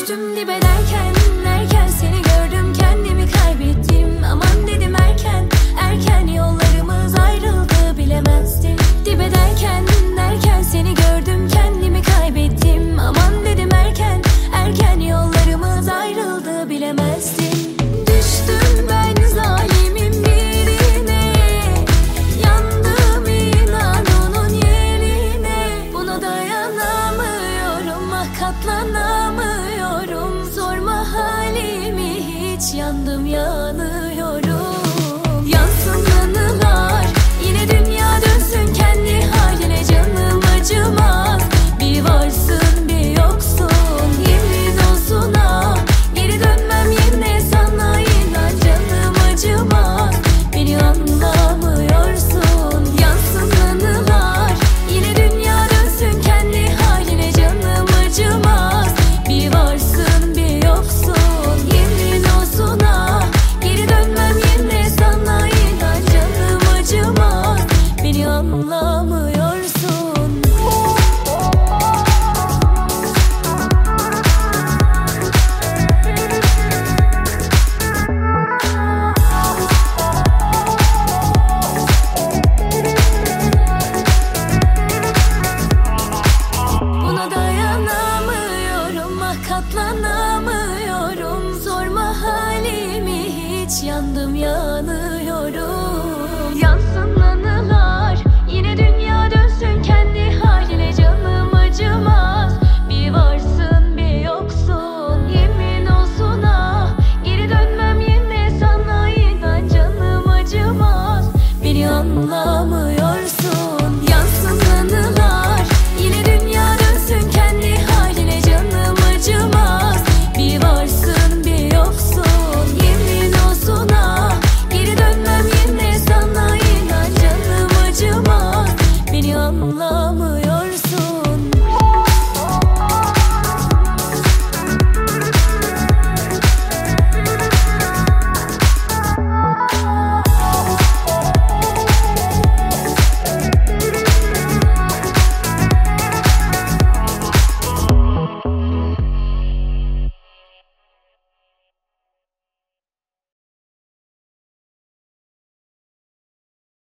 Düştüm dibe derken seni gördüm, kendimi kaybettim. Aman dedim erken yollarımız ayrıldı, bilemezdim. Dibe derken seni gördüm, kendimi kaybettim. Aman dedim erken yollarımız ayrıldı, bilemezdim. Düştüm ben zalimin birine, yandım inan onun yerine. Buna dayanamıyorum, katlanamıyorum. Sorma halimi hiç, yandım yanıyorum. Yansın anılar, yine dünya dönsün kendi haline. Canım acımaz, bir varsın bir yoksun. Yemin olsun ah, geri dönmem yine sana, inan. Canım acımaz, beni anlamıyorsun. Yansın anılar, yine dünya dönsün kendi haline. Canım acımaz, bir varsın bir yoksun. Yemin olsun ah, geri dönmem yine sana, inan. Canım acımaz, beni anlamıyorsun. Buna dayanamıyorum, katlanamıyorum. Sorma halimi hiç, yandım yanıyorum. Yansın anılar, yine dünya dönsün kendi haline. Canım acımaz, bir varsın bir yoksun. Yemin olsun ah, geri dönmem yine sana, inan. Canım acımaz, beni anla.